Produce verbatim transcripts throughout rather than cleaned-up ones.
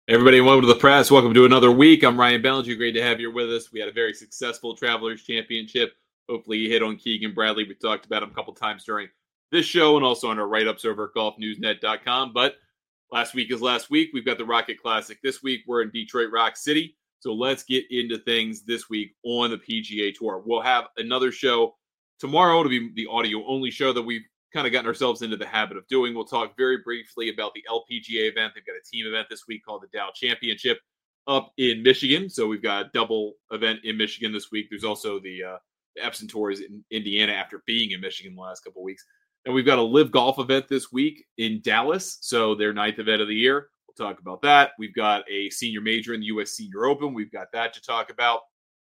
Everybody, welcome to the press. Welcome to another week. I'm Ryan Ballinger. Great to have you with us. We had a very successful Travelers Championship. Hopefully, you hit on Keegan Bradley. We talked about him a couple times during this show and also on our write-ups over at golf news net dot com. But last week is last week. We've got the Rocket Classic this week. We're in Detroit Rock City. So let's get into things this week on the P G A Tour. We'll have another show tomorrow. It'll be the audio-only show that we've kind of gotten ourselves into the habit of doing. We'll talk very briefly about the L P G A event. They've got a team event this week called the Dow Championship up in Michigan. So we've got a double event in Michigan this week. There's also the, uh, the Epson Tours in Indiana after being in Michigan the last couple of weeks. And we've got a live golf event this week in Dallas. So their ninth event of the year. We'll talk about that. We've got a senior major in the U S Senior Open. We've got that to talk about.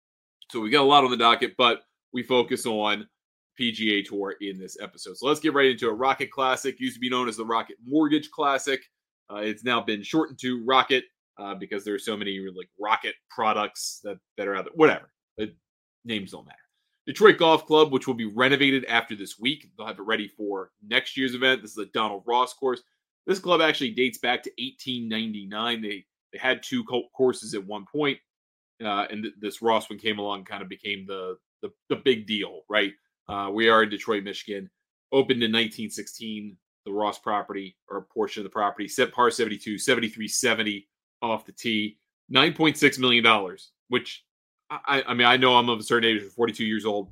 So we got a lot on the docket, but we focus on P G A Tour in this episode. So let's get right into a Rocket Classic. Used to be known as the Rocket Mortgage Classic. Uh, it's now been shortened to Rocket uh, because there are so many like Rocket products that, that are out there. Whatever. The names don't matter. Detroit Golf Club, which will be renovated after this week. They'll have it ready for next year's event. This is the Donald Ross course. This club actually dates back to eighteen ninety-nine. They they had two courses at one point, uh, and th- this Ross one came along and kind of became the, the, the big deal, right? Uh, we are in Detroit, Michigan. Opened in nineteen sixteen, the Ross property, or a portion of the property, set par seventy-two, seventy-three seventy off the tee, nine point six million dollars, which, I, I mean, I know I'm of a certain age, forty-two years old.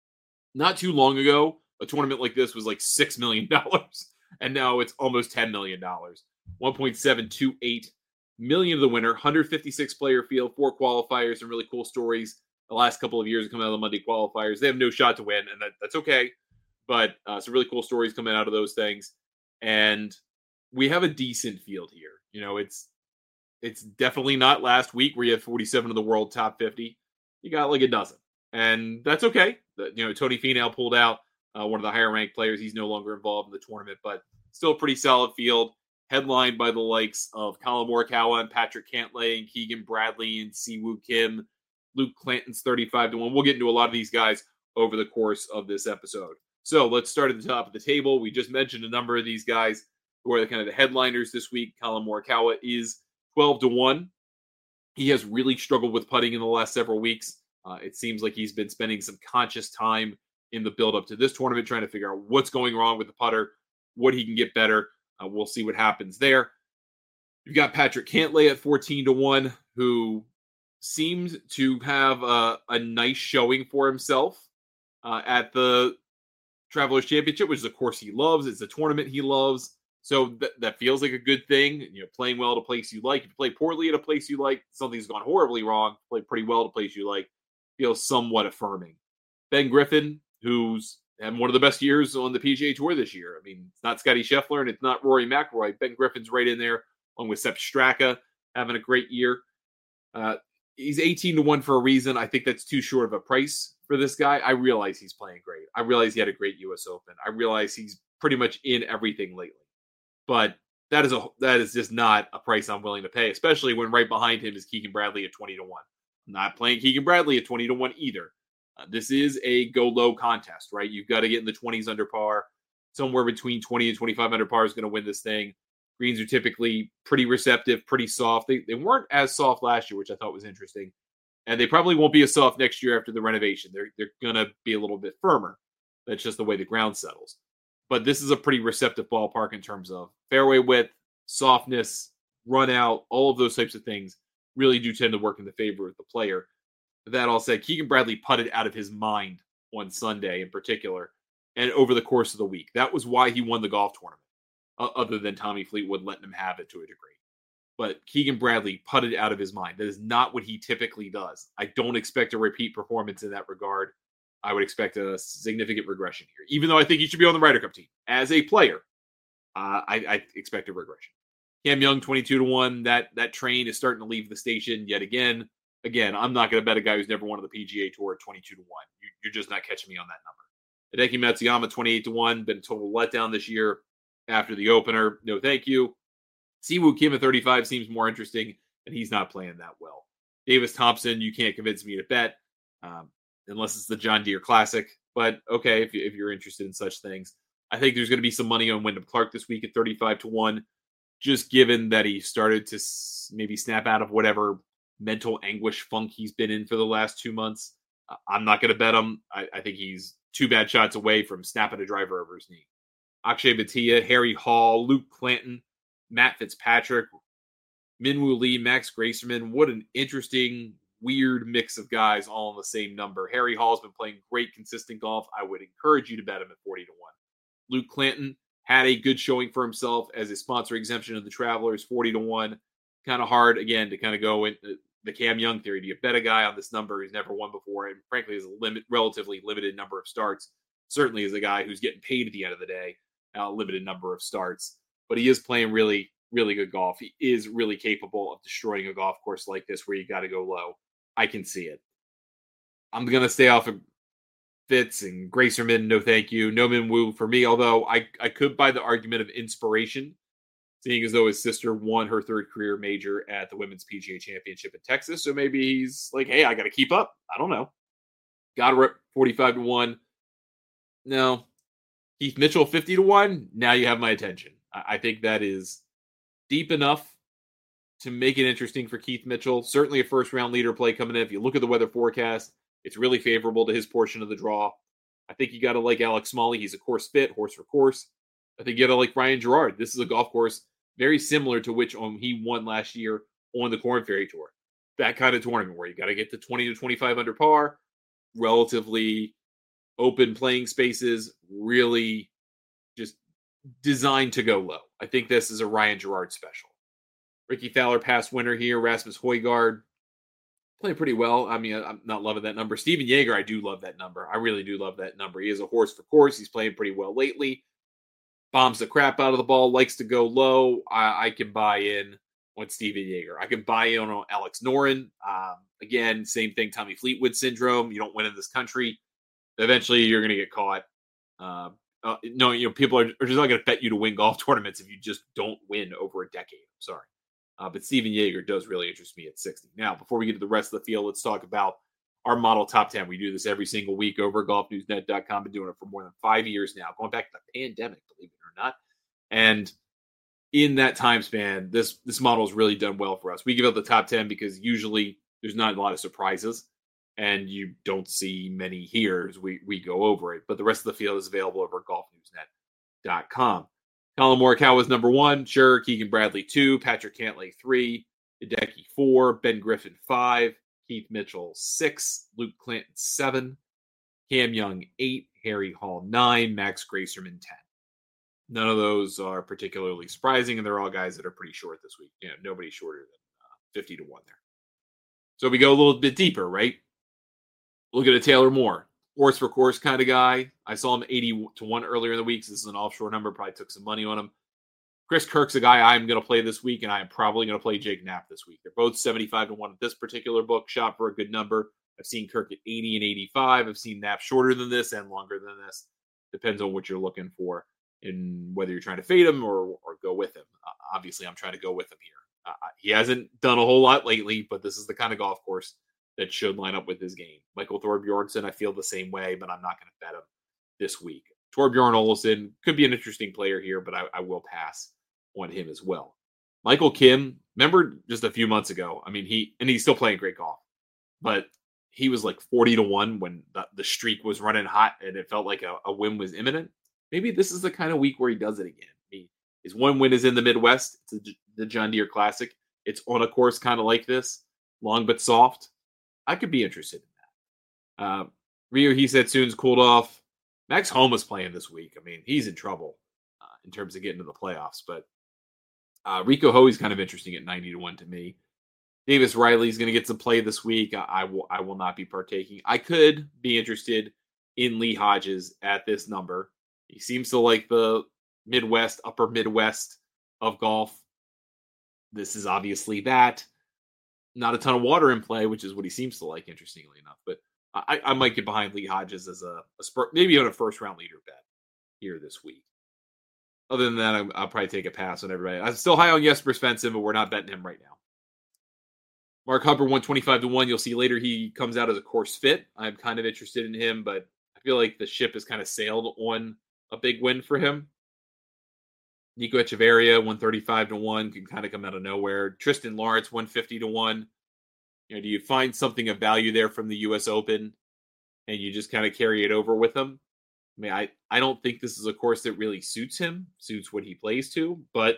Not too long ago, a tournament like this was like six million dollars, and now it's almost ten million dollars. one point seven two eight million dollars of the winner, one hundred fifty-six player field, four qualifiers, and really cool stories. The last couple of years coming out of the Monday qualifiers, they have no shot to win, and that, that's okay. But uh, some really cool stories coming out of those things, and we have a decent field here. You know, it's it's definitely not last week where you had forty-seven of the world top fifty. You got like a dozen, and that's okay. The, you know, Tony Finau pulled out, uh, one of the higher ranked players. He's no longer involved in the tournament, but still a pretty solid field, headlined by the likes of Colin Morikawa and Patrick Cantlay and Keegan Bradley and Siwoo Kim. Luke Clanton's thirty-five to one. We'll get into a lot of these guys over the course of this episode. So let's start at the top of the table. We just mentioned a number of these guys who are the kind of the headliners this week. Colin Morikawa is twelve to one. He has really struggled with putting in the last several weeks. Uh, it seems like he's been spending some conscious time in the build-up to this tournament trying to figure out what's going wrong with the putter, what he can get better. Uh, we'll see what happens there. You've got Patrick Cantlay at fourteen to one, who seemed to have a, a nice showing for himself uh, at the Travelers Championship, which is a course he loves. It's a tournament he loves. So th- that feels like a good thing. You know, playing well at a place you like. If you play poorly at a place you like, something's gone horribly wrong. Play pretty well at a place you like, feels somewhat affirming. Ben Griffin, who's had one of the best years on the P G A Tour this year. I mean, it's not Scotty Scheffler and it's not Rory McIlroy. Ben Griffin's right in there, along with Sepp Straka, having a great year. Uh, He's eighteen to one for a reason. I think that's too short of a price for this guy. I realize he's playing great. I realize he had a great U S Open. I realize he's pretty much in everything lately. But that is a that is just not a price I'm willing to pay, especially when right behind him is Keegan Bradley at twenty to one. I'm not playing Keegan Bradley at twenty to one either. Uh, this is a go low contest, right? You've got to get in the twenties under par. Somewhere between twenty and twenty-five under par is going to win this thing. Greens are typically pretty receptive, pretty soft. They, they weren't as soft last year, which I thought was interesting. And they probably won't be as soft next year after the renovation. They're, they're going to be a little bit firmer. That's just the way the ground settles. But this is a pretty receptive ballpark in terms of fairway width, softness, run out, all of those types of things really do tend to work in the favor of the player. That all said, Keegan Bradley putted out of his mind on Sunday in particular and over the course of the week. That was why he won the golf tournament. Other than Tommy Fleetwood letting him have it to a degree. But Keegan Bradley putted out of his mind. That is not what he typically does. I don't expect a repeat performance in that regard. I would expect a significant regression here. Even though I think he should be on the Ryder Cup team. As a player, uh, I, I expect a regression. Cam Young, twenty-two to one. That, that train is starting to leave the station yet again. Again, I'm not going to bet a guy who's never won on the P G A Tour at twenty-two to one. You, you're just not catching me on that number. Hideki Matsuyama, twenty-eight to one. Been a total letdown this year. After the opener, no thank you. Siwoo Kim at thirty-five seems more interesting, and he's not playing that well. Davis Thompson, you can't convince me to bet, um, unless it's the John Deere Classic. But okay, if, you, if you're interested in such things. I think there's going to be some money on Wyndham Clark this week at thirty-five to one, just given that he started to maybe snap out of whatever mental anguish funk he's been in for the last two months. Uh, I'm not going to bet him. I, I think he's two bad shots away from snapping a driver over his knee. Akshay Bhatia, Harry Hall, Luke Clanton, Matt Fitzpatrick, Minwoo Lee, Max Gracerman. What an interesting, weird mix of guys all in the same number. Harry Hall's been playing great, consistent golf. I would encourage you to bet him at forty to one. Luke Clanton had a good showing for himself as a sponsor exemption of the Travelers, forty to one. Kind of hard, again, to kind of go in the Cam Young theory. Do you bet a guy on this number who's never won before and frankly has a limit, relatively limited number of starts? Certainly is a guy who's getting paid at the end of the day, a limited number of starts. But he is playing really, really good golf. He is really capable of destroying a golf course like this where you got to go low. I can see it. I'm going to stay off of Fitz and Gracerman. No, thank you. No Minwoo for me, although I, I could buy the argument of inspiration, seeing as though his sister won her third career major at the Women's P G A Championship in Texas. So maybe he's like, hey, I got to keep up. I don't know. Got to forty-five to one. No. Keith Mitchell, fifty to one. Now you have my attention. I think that is deep enough to make it interesting for Keith Mitchell. Certainly a first-round leader play coming in. If you look at the weather forecast, it's really favorable to his portion of the draw. I think you got to like Alex Smalley. He's a course fit, horse for course. I think you got to like Ryan Gerard. This is a golf course very similar to which um, he won last year on the Korn Ferry Tour. That kind of tournament where you got to get to twenty to twenty-five under par, relatively open playing spaces, really just designed to go low. I think this is a Ryan Gerard special. Ricky Fowler, past winner here. Rasmus Højgaard, playing pretty well. I mean, I'm not loving that number. Steven Yeager, I do love that number. I really do love that number. He is a horse for course. He's playing pretty well lately. Bombs the crap out of the ball, likes to go low. I, I can buy in on Steven Yeager. I can buy in on Alex Noren. Um, again, same thing, Tommy Fleetwood syndrome. You don't win in this country, eventually you're going to get caught. Uh, uh, no, you know, people are, are just not going to bet you to win golf tournaments if you just don't win over a decade. I'm sorry. Uh, but Steven Yeager does really interest me at sixty. Now, before we get to the rest of the field, let's talk about our model top ten. We do this every single week over at golf news net dot com. Been doing it for more than five years now, going back to the pandemic, believe it or not. And in that time span, this this model has really done well for us. We give out the top ten because usually there's not a lot of surprises, and you don't see many here as we, we go over it. But the rest of the field is available over at golf news net dot com. Colin Morikawa is number one. Sure. Keegan Bradley, two. Patrick Cantlay, three. Hideki, four. Ben Griffin, five. Keith Mitchell, six. Luke Clanton, seven. Cam Young, eight. Harry Hall, nine. Max Gracerman, ten. None of those are particularly surprising, and they're all guys that are pretty short this week. You know, nobody shorter than uh, fifty to one there. So we go a little bit deeper, right? Look at a Taylor Moore. Horse for course kind of guy. I saw him eighty to one earlier in the week. So this is an offshore number. Probably took some money on him. Chris Kirk's a guy I'm going to play this week, and I am probably going to play Jake Knapp this week. They're both seventy-five to one at this particular book. Shot for a good number. I've seen Kirk at eighty and eighty-five. I've seen Knapp shorter than this and longer than this. Depends on what you're looking for and whether you're trying to fade him or, or go with him. Uh, obviously, I'm trying to go with him here. Uh, he hasn't done a whole lot lately, but this is the kind of golf course that should line up with his game. Michael Thorbjornsen, I feel the same way, but I'm not going to bet him this week. Torbjorn Olesen could be an interesting player here, but I, I will pass on him as well. Michael Kim, remember just a few months ago, I mean, he, and he's still playing great golf, but he was like forty to one when the, the streak was running hot and it felt like a, a win was imminent. Maybe this is the kind of week where he does it again. I mean, his one win is in the Midwest. It's a, the John Deere Classic. It's on a course kind of like this, long but soft. I could be interested in that. Uh, Ryu, he said soon's cooled off. Max Homa's playing this week. I mean, he's in trouble uh, in terms of getting to the playoffs. But uh, Rico Hoey's kind of interesting at ninety to one to me. Davis Riley's going to get some play this week. I, I will I will not be partaking. I could be interested in Lee Hodges at this number. He seems to like the Midwest, upper Midwest of golf. This is obviously that. Not a ton of water in play, which is what he seems to like, interestingly enough. But I, I might get behind Lee Hodges as a, a spur, maybe on a first-round leader bet here this week. Other than that, I'll, I'll probably take a pass on everybody. I'm still high on Jesper Svensson, but we're not betting him right now. Mark Hubbard, one twenty-five to one. You'll see later he comes out as a course fit. I'm kind of interested in him, but I feel like the ship has kind of sailed on a big win for him. Nico Echeverria, one thirty-five to one, can kind of come out of nowhere. Tristan Lawrence, one fifty to one. You know, do you find something of value there from the U S Open and you just kind of carry it over with him? I mean, I, I don't think this is a course that really suits him, suits what he plays to, but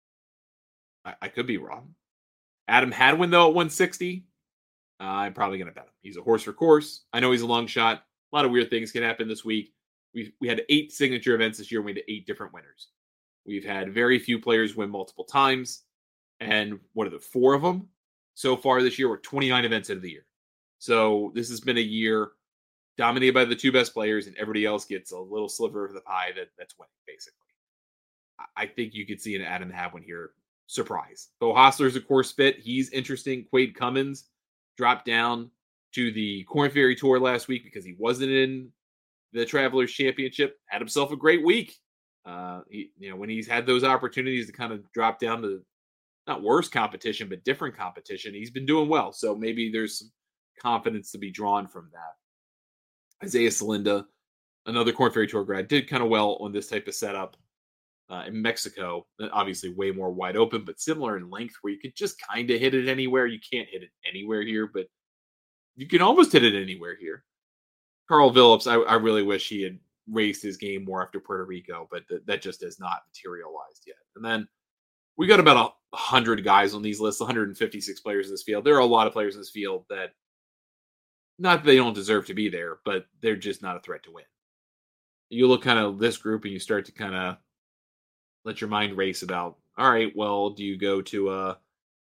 I, I could be wrong. Adam Hadwin, though, at one sixty, uh, I'm probably going to bet him. He's a horse for course. I know he's a long shot. A lot of weird things can happen this week. We we had eight signature events this year. We had eight different winners. We've had very few players win multiple times. And what are the four of them so far this year? We're twenty-nine events into the year. So this has been a year dominated by the two best players, and everybody else gets a little sliver of the pie that, that's winning, basically. I think you could see an Adam Hadwin here surprise. Beau Hossler's a course fit. He's interesting. Quade Cummins dropped down to the Korn Ferry Tour last week because he wasn't in the Travelers Championship. Had himself a great week. Uh, he, you know, when he's had those opportunities to kind of drop down to not worse competition, but different competition, he's been doing well. So maybe there's some confidence to be drawn from that. Isaiah Salinda, another Korn Ferry Tour grad, did kind of well on this type of setup uh, in Mexico. Obviously way more wide open, but similar in length where you could just kind of hit it anywhere. You can't hit it anywhere here, but you can almost hit it anywhere here. Carl Phillips, I, I really wish he had raised his game more after Puerto Rico, but th- that just has not materialized yet. And then we got about one hundred guys on these lists, one hundred fifty-six players in this field. There are a lot of players in this field that, not that they don't deserve to be there, but they're just not a threat to win. You look kind of this group and you start to kind of let your mind race about, all right, well, do you go to a,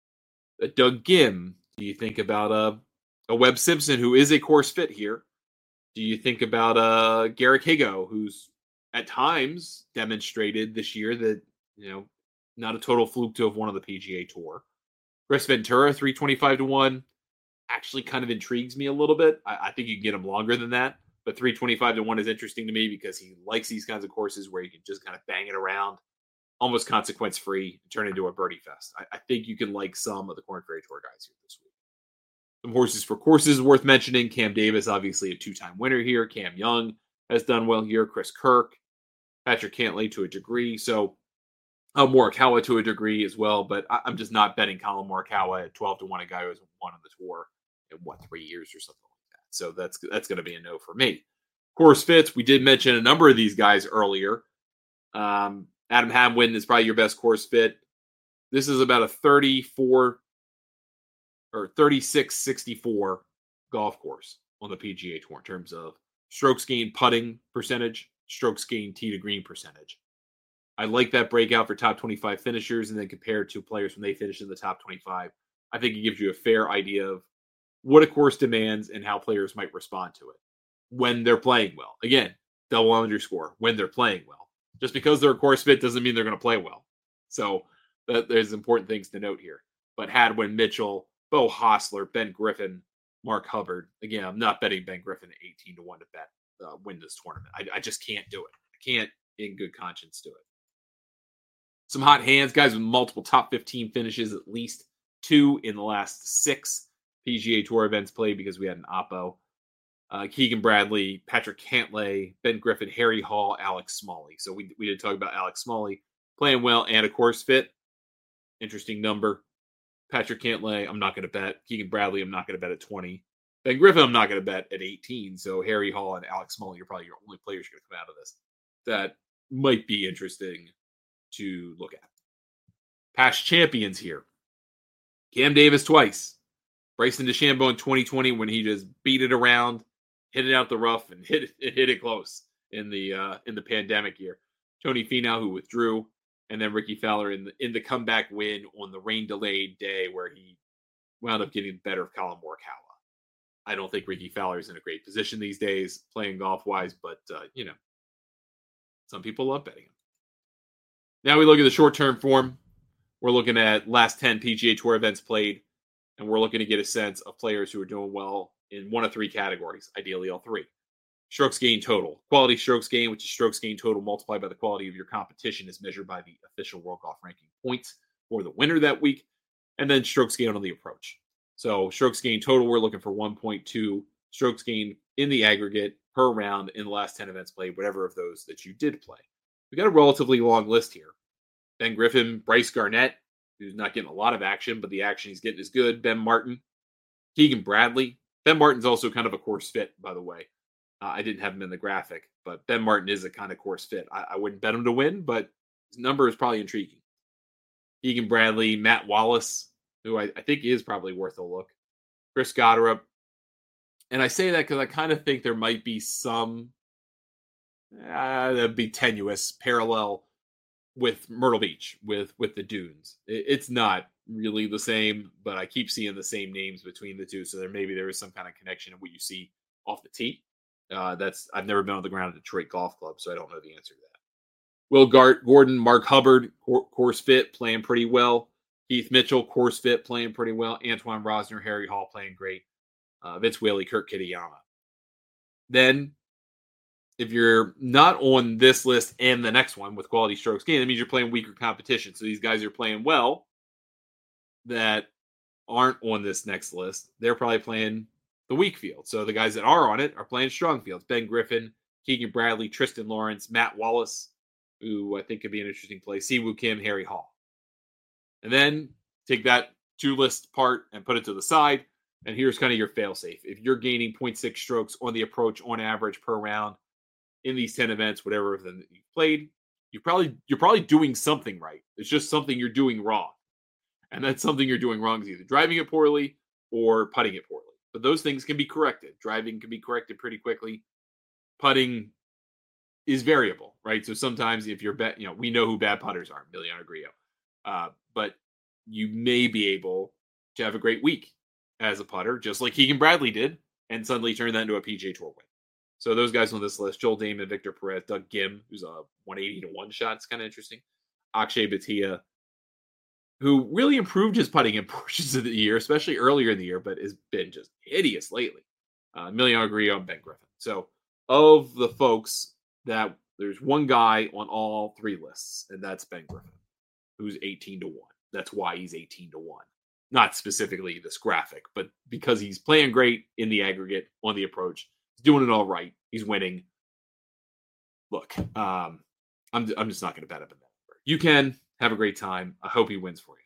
a Doug Gim? Do you think about a, a Webb Simpson, who is a course fit here? Do you think about uh, Garrick Higo, who's at times demonstrated this year that, you know, not a total fluke to have won on the P G A Tour? Chris Ventura, three twenty-five to one, actually kind of intrigues me a little bit. I, I think you can get him longer than that, but three twenty-five to one is interesting to me because he likes these kinds of courses where you can just kind of bang it around, almost consequence free, and turn into a birdie fest. I, I think you can like some of the Korn Ferry Tour guys here this week. Some horses for courses worth mentioning. Cam Davis, obviously a two-time winner here. Cam Young has done well here. Chris Kirk, Patrick Cantlay to a degree. So uh, Morikawa to a degree as well. But I, I'm just not betting Colin Morikawa at twelve to one, a guy who has won on the tour in, what, three years or something like that. So that's, that's going to be a no for me. Course fits, we did mention a number of these guys earlier. Um, Adam Hadwin is probably your best course fit. This is about a thirty-four or thirty-six sixty-four golf course on the P G A Tour in terms of strokes gained putting percentage, strokes gained tee to green percentage. I like that breakout for top twenty-five finishers, and then compared to players when they finish in the top twenty-five, I think it gives you a fair idea of what a course demands and how players might respond to it when they're playing well. Again, double underscore, when they're playing well. Just because they're a course fit doesn't mean they're going to play well. So that, there's important things to note here. But Hadwin, Mitchell, Beau Hossler, Ben Griffin, Mark Hubbard. Again, I'm not betting Ben Griffin at eighteen to one to bet uh, win this tournament. I, I just can't do it. I can't, in good conscience, do it. Some hot hands, guys with multiple top fifteen finishes, at least two in the last six P G A Tour events played because we had an Oppo. Uh, Keegan Bradley, Patrick Cantlay, Ben Griffin, Harry Hall, Alex Smalley. So we, we did talk about Alex Smalley playing well and a course fit. Interesting number. Patrick Cantlay, I'm not going to bet. Keegan Bradley, I'm not going to bet at twenty. Ben Griffin, I'm not going to bet at eighteen. So Harry Hall and Alex Smalley are probably your only players going to come out of this that might be interesting to look at. Past champions here. Cam Davis twice. Bryson DeChambeau in twenty twenty when he just beat it around, hit it out the rough, and hit it, hit it close in the uh, in the pandemic year. Tony Finau, who withdrew. And then Ricky Fowler in the in the comeback win on the rain-delayed day where he wound up getting the better of Colin Morikawa. I don't think Ricky Fowler is in a great position these days, playing golf-wise, but, uh, you know, some people love betting him. Now we look at the short-term form. We're looking at last ten P G A Tour events played, and we're looking to get a sense of players who are doing well in one of three categories, ideally all three. Strokes gained total. Quality strokes gained, which is strokes gained total multiplied by the quality of your competition, is measured by the official World Golf Ranking points for the winner that week. And then strokes gained on the approach. So strokes gained total, we're looking for one point two strokes gained in the aggregate per round in the last ten events played, whatever of those that you did play. We got a relatively long list here. Ben Griffin, Bryce Garnett, who's not getting a lot of action, but the action he's getting is good. Ben Martin, Keegan Bradley. Ben Martin's also kind of a course fit, by the way. Uh, I didn't have him in the graphic, but Ben Martin is a kind of course fit. I, I wouldn't bet him to win, but his number is probably intriguing. Keegan Bradley, Matt Wallace, who I, I think is probably worth a look. Chris Goddard. And I say that because I kind of think there might be some, uh, that'd be tenuous parallel with Myrtle Beach, with, with the Dunes. It, it's not really the same, but I keep seeing the same names between the two. So there maybe there is some kind of connection in what you see off the tee. Uh, that's I've never been on the ground at Detroit Golf Club, so I don't know the answer to that. Will Gart, Gordon, Mark Hubbard, course fit, playing pretty well. Keith Mitchell, course fit, playing pretty well. Antoine Rosner, Harry Hall, playing great. Uh, Vince Whaley, Kurt Kitayama. Then, if you're not on this list and the next one with quality strokes gained, that means you're playing weaker competition. So these guys are playing well that aren't on this next list. They're probably playing the weak field. So the guys that are on it are playing strong fields. Ben Griffin, Keegan Bradley, Tristan Lawrence, Matt Wallace, who I think could be an interesting play. Siwoo Kim, Harry Hall. And then take that two list part and put it to the side. And here's kind of your fail safe. If you're gaining zero point six strokes on the approach on average per round in these ten events, whatever of them that you've played, you probably you're probably doing something right. It's just something you're doing wrong. And that's something you're doing wrong is either driving it poorly or putting it poorly. But those things can be corrected. Driving can be corrected pretty quickly. Putting is variable, right? So sometimes if you're bet, you know, we know who bad putters are, Emiliano Grillo. Uh, but you may be able to have a great week as a putter, just like Keegan Bradley did, and suddenly turn that into a P G A Tour win. So those guys on this list, Joel Damon, Victor Perez, Doug Gim, who's a one eighty to one shot. It's kind of interesting. Akshay Bhatia, who really improved his putting in portions of the year, especially earlier in the year, but has been just hideous lately. Uh, Emiliano Grillo and Ben Griffin. So of the folks that there's one guy on all three lists, and that's Ben Griffin, who's eighteen to one. That's why he's eighteen to one. Not specifically this graphic, but because he's playing great in the aggregate on the approach. He's doing it all right. He's winning. Look, um, I'm, I'm just not going to bet up in that number. You can have a great time. I hope he wins for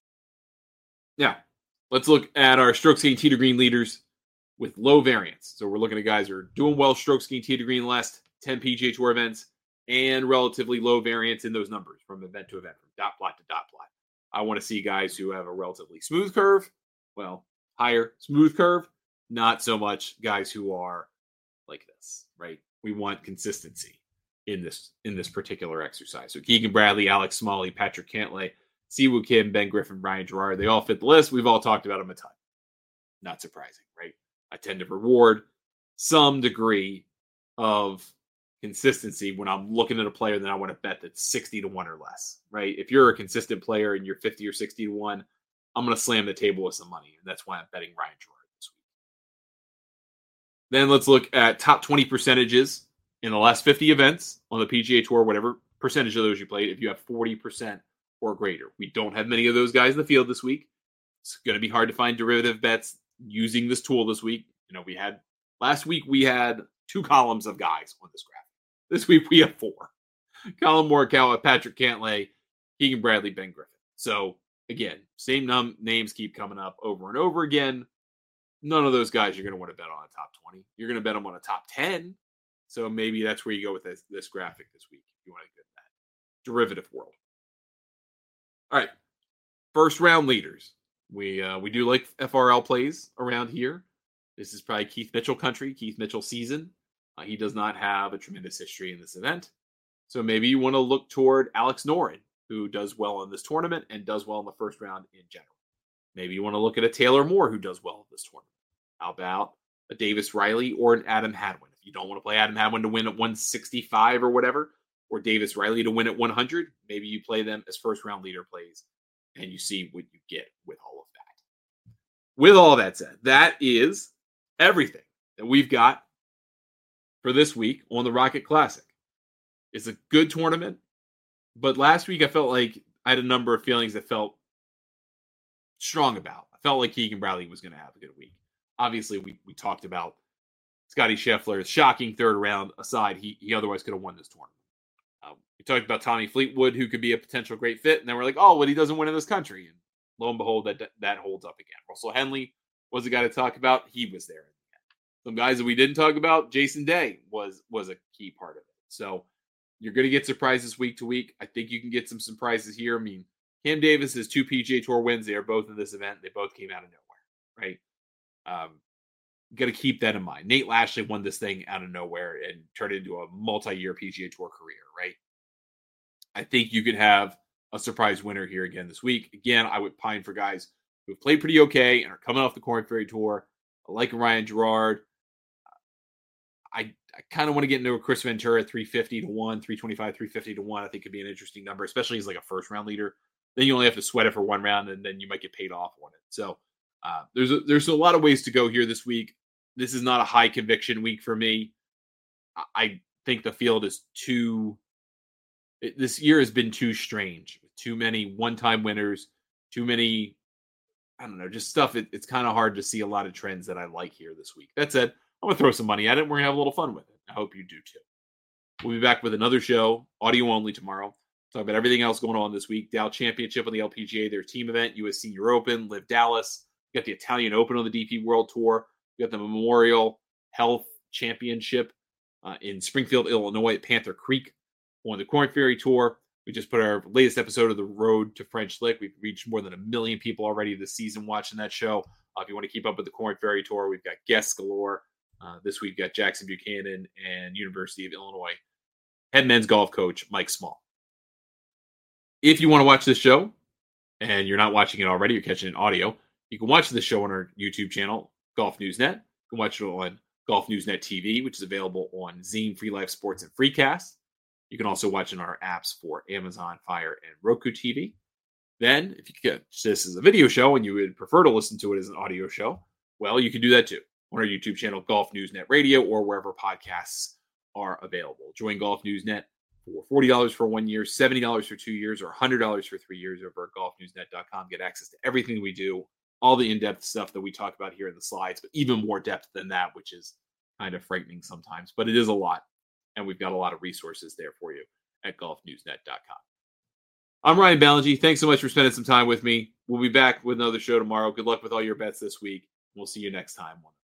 you. Now, let's look at our strokes gained tee to green leaders with low variance. So we're looking at guys who are doing well strokes gained tee to green the last ten P G A Tour events and relatively low variance in those numbers from event to event, from dot plot to dot plot. I want to see guys who have a relatively smooth curve, well, higher smooth curve, not so much guys who are like this, right? We want consistency in this in this particular exercise. So Keegan Bradley, Alex Smalley, Patrick Cantlay, Siwoo Kim, Ben Griffin, Ryan Gerard, they all fit the list. We've all talked about them a ton. Not surprising, right? I tend to reward some degree of consistency when I'm looking at a player that I want to bet that's sixty to one or less, right? If you're a consistent player and you're fifty or sixty to one, I'm going to slam the table with some money. And that's why I'm betting Ryan Gerard this week. Then let's look at top twenty percentages in the last fifty events on the P G A Tour, whatever percentage of those you played. If you have forty percent or greater, we don't have many of those guys in the field this week. It's going to be hard to find derivative bets using this tool this week. You know, we had last week, we had two columns of guys on this graph. This week we have four. Colin Morikawa, Patrick Cantlay, Keegan Bradley, Ben Griffin. So again, same num- names keep coming up over and over again. None of those guys you're going to want to bet on a top twenty. You're going to bet them on a top ten. So maybe that's where you go with this, this graphic this week if you want to get that derivative world. All right, first round leaders. We uh, we do like F R L plays around here. This is probably Keith Mitchell country, Keith Mitchell season. Uh, he does not have a tremendous history in this event. So maybe you want to look toward Alex Noren, who does well in this tournament and does well in the first round in general. Maybe you want to look at a Taylor Moore who does well in this tournament. How about a Davis Riley or an Adam Hadwin? If you don't want to play Adam Hadwin to win at one sixty-five or whatever, or Davis Riley to win at one hundred, maybe you play them as first round leader plays and you see what you get with all of that. With all that said, that is everything that we've got for this week on the Rocket Classic. It's a good tournament, but last week I felt like I had a number of feelings that felt strong about. I felt like Keegan Bradley was going to have a good week. Obviously, we we talked about Scotty Scheffler's shocking third round aside. He he otherwise could have won this tournament. Uh, we talked about Tommy Fleetwood, who could be a potential great fit, and then we're like, oh, but he doesn't win in this country. And lo and behold, that that holds up again. Russell Henley was the guy to talk about. He was there. Some guys that we didn't talk about, Jason Day was was a key part of it. So you're going to get surprises week to week. I think you can get some surprises here. I mean, Cam Davis has two P G A Tour wins. They are both in this event. They both came out of nowhere, right? Um, got to keep that in mind. Nate Lashley won this thing out of nowhere and turned it into a multi-year P G A Tour career, right? I think you could have a surprise winner here again this week. Again, I would pine for guys who have played pretty okay and are coming off the Korn Ferry Tour, like Ryan Gerard. I, I kind of want to get into a Chris Ventura three fifty to one, three twenty-five, three fifty to one. I think could be an interesting number, especially as like a first round leader. Then you only have to sweat it for one round, and then you might get paid off on it. So uh, there's a, there's a lot of ways to go here this week. This is not a high conviction week for me. I, I think the field is too. It, this year has been too strange. Too many one time winners. Too many. I don't know, just stuff. It, it's kind of hard to see a lot of trends that I like here this week. That said, I'm going to throw some money at it. We're going to have a little fun with it. I hope you do too. We'll be back with another show, audio only tomorrow. Talk about everything else going on this week. Dow Championship on the L P G A, their team event, U S Senior Open, Live Dallas. We got the Italian Open on the D P World Tour. We got the Memorial Health Championship uh, in Springfield, Illinois at Panther Creek on the Korn Ferry Tour. We just put our latest episode of The Road to French Lick. We've reached more than a million people already this season watching that show. Uh, if you want to keep up with the Korn Ferry Tour, we've got guests galore. Uh, this week, we've got Jackson Buchanan and University of Illinois head men's golf coach Mike Small. If you want to watch this show, and you're not watching it already, you're catching it in audio, you can watch this show on our YouTube channel, Golf News Net. You can watch it on Golf News Net T V, which is available on Zine, Free Life Sports, and Freecast. You can also watch in our apps for Amazon Fire and Roku T V. Then, if you catch this as a video show and you would prefer to listen to it as an audio show, well, you can do that too on our YouTube channel, Golf News Net Radio, or wherever podcasts are available. Join Golf News Net for forty dollars for one year, seventy dollars for two years, or one hundred dollars for three years over at golf news net dot com. Get access to everything we do, all the in-depth stuff that we talk about here in the slides, but even more depth than that, which is kind of frightening sometimes, but it is a lot. And we've got a lot of resources there for you at golf news net dot com. I'm Ryan Ballengee. Thanks so much for spending some time with me. We'll be back with another show tomorrow. Good luck with all your bets this week. We'll see you next time.